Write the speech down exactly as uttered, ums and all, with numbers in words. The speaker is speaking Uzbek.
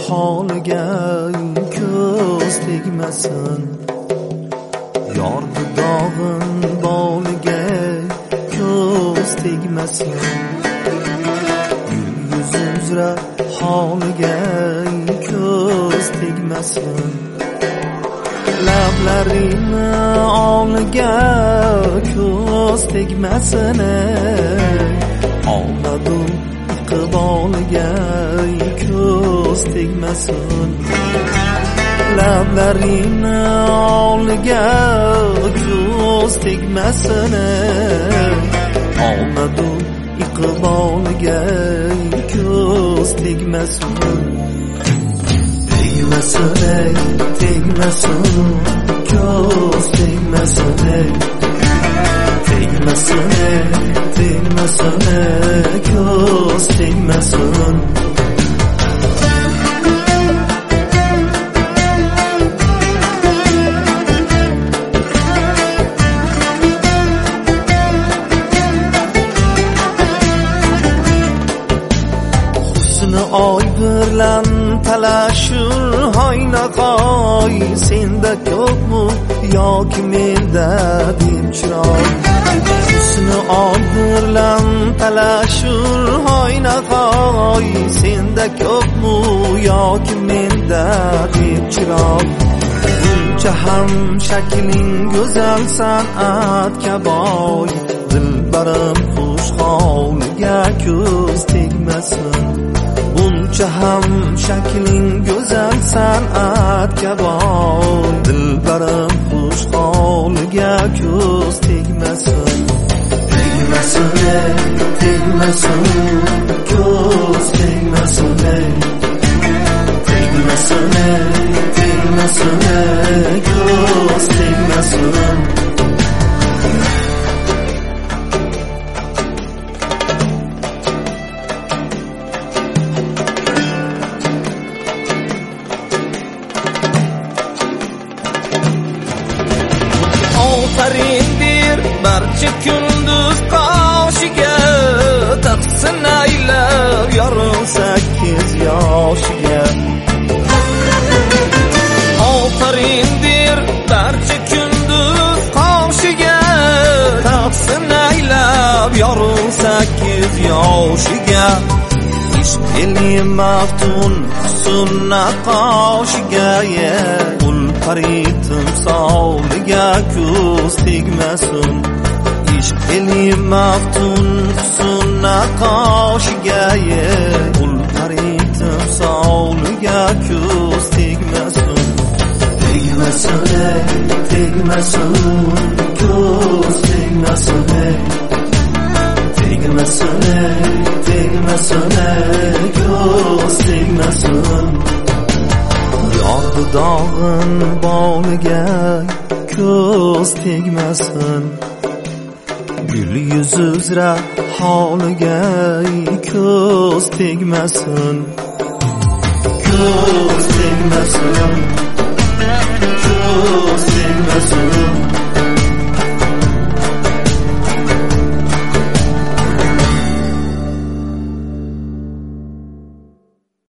holiga ko'z tegmasin. Yordi dog'in boliga ko'z tegmasin. Yuz uzra holiga ko'z tegmasin. Lablarini oliga ko'z tegmasin. Olmadim iqboliga ko'z tegmasin. Lablarini oliga ko'z tegmasin. Olmadim iqboliga ko'z tegmasin. Tegmasin, tegmasin, ko'z tegmasin. Tegmasin, tegmasin, ko'z tegmasin. Husni oy bilan talashur hoynaqoy, senda ko'pmi yoki menda deb chiroy. Husni oy bilan talashur hoynaqoy, senda ko'pmi yoki menda deb chiroy. Buncha ham shakling go'zal san'atga boy, dilbarim xush hovliga ko'z tegmasin. Buncha ham shakling go'zal san'atga boy, dilbarim xush hovliga ko'z tegmasin. Tegmasin, tegmasin, ko'z tegmasin. Tegmasin, tegmasin, ko'z tegmasin. Ofarindir barcha kunduz qoshiga, taqsin aylab yorug' sakkiz yoshiga. Ofarindir barcha kunduz qoshiga, taqsin aylab yorug' sakkiz yoshiga. Ishq eli maftun sunna qoshiga, ul qaritim savliga ko'z tegmasin. Ishq eli maftun sunna qoshiga, ul qaritim savliga ko'z tegmasin. Tegmasin, tegmasin, ko'z tegmasin. Tegmasin, tegmasin, ko'z tegmasin. Yordi dog'in boliga ko'z tegmasin. Gul yuz uzra holiga ko'z tegmasin. Ko'z tegmasin, ko'z tegmasin.